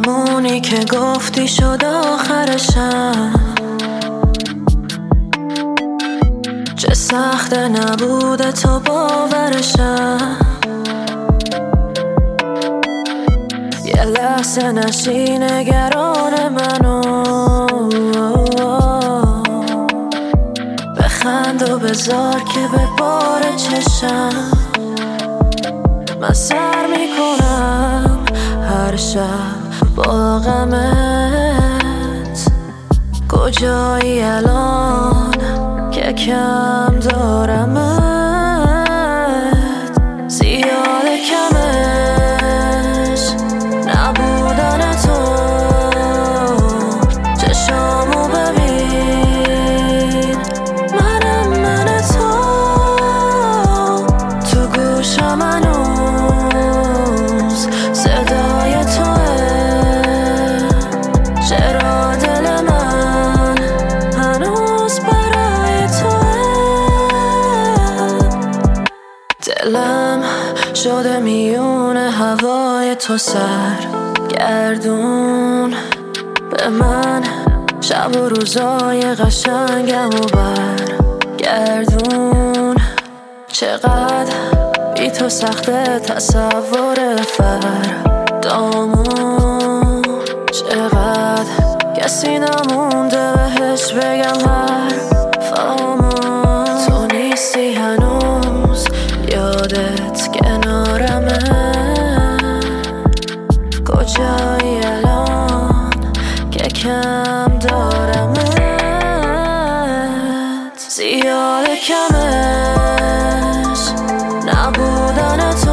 همونی که گفتی شد آخرشم. چه سخته نبوده تو باورشم. یه لحظه نشی نگران منو، بخند و بذار که به بار چشم. من سر میکنم هر شب با غمت. کجایی الان که کم دارمت؟ زیاد کمش نبودن تو. چشامو ببین، من تو. تو گوشم هنوز صدای توه. چرا دل من هنوز برای توه؟ دلم شده میون هوای تو سرگردون. به من شب و روزای قشنگم و برگردون. چقدر بی تو سخته تصور فردامون. چقدر کسی نمونده بهش بگم حرفامون. تو نیستی هنوز یادت کنارمه. کجایی الان که کم دارمت؟ زیاد کمش نبودن تو.